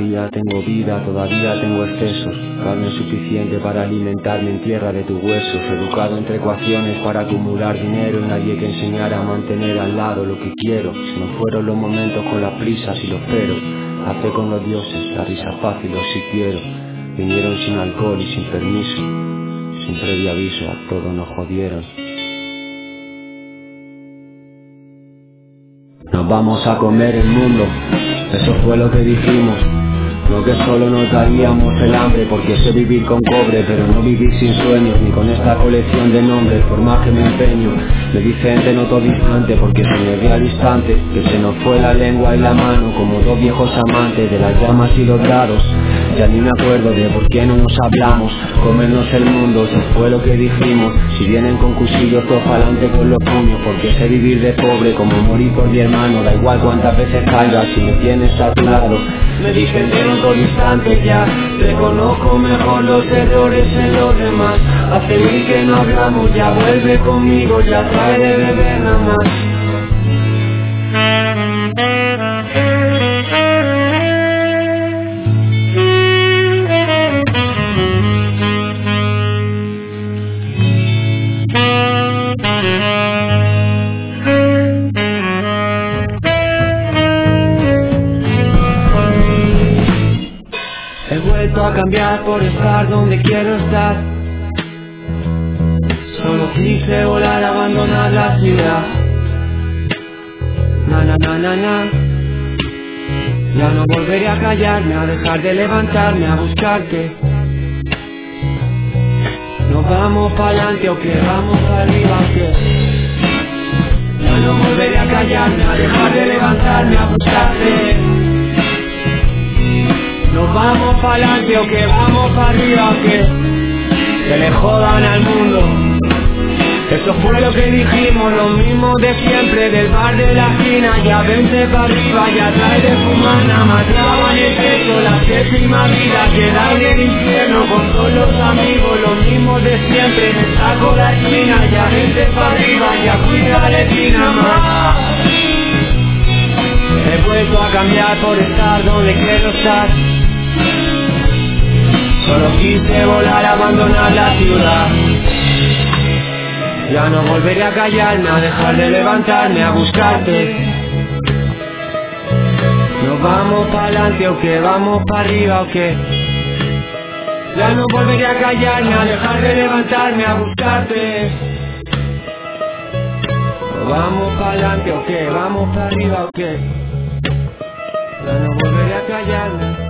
Todavía tengo vida, todavía tengo excesos, carne suficiente para alimentarme en tierra de tus huesos. Educado entre ecuaciones para acumular dinero y nadie que enseñara a mantener al lado lo que quiero. Se me fueron los momentos con las prisas y los peros, la fe con los dioses, la risa fácil o si quiero. Vinieron sin alcohol y sin permiso, sin previo aviso, a todos nos jodieron. Nos vamos a comer el mundo, eso fue lo que dijimos. No que solo nos daríamos el hambre, porque sé vivir con cobre, pero no vivir sin sueños, ni con esta colección de nombres, por más que me empeño. Me dicen te noto distante, porque se me ve al instante que se nos fue la lengua y la mano, como dos viejos amantes de las llamas y los grados. Ya ni me acuerdo de por qué no nos hablamos. Comernos el mundo, eso fue lo que dijimos. Si vienen con cuchillos, todos pa'lante con los puños, porque sé vivir de pobre, como morir por mi hermano. Da igual cuántas veces caigas, si me tienes a tu lado. Me dicen te noto distante ya, reconozco mejor los errores en los demás. Hace mil que no hablamos, ya vuelve conmigo, ya trae de beber nada más. He vuelto a cambiar por estar donde quiero estar. Solo quise volar, abandonar la ciudad. Na na na na na. Ya no volveré a callarme, a dejar de levantarme, a buscarte. Nos vamos pa'lante o que vamos para arriba o que. Ya no volveré a callarme, a dejar de levantarme, a buscarte. Nos vamos pa'lante o que vamos para arriba o que le jodan al mundo. Eso fue lo que dijimos, lo mismo de siempre, del bar de la esquina. Ya vente para arriba, ya trae de fumar, nada más traba en el pecho, la séptima vida, queda en el infierno con todos los amigos, lo mismo de siempre, me saco la esquina. Ya vente para arriba, ya cuida la esquina más. He vuelto a cambiar por estar donde quiero estar. Solo quise volar, abandonar la ciudad. Ya no volveré a callarme, a dejar de levantarme, a buscarte. Nos vamos pa'lante o que vamos para arriba o que. Ya no volveré a callarme, a dejar de levantarme, a buscarte. Nos vamos pa'lante o que vamos para arriba o que. Ya no volveré a callarme.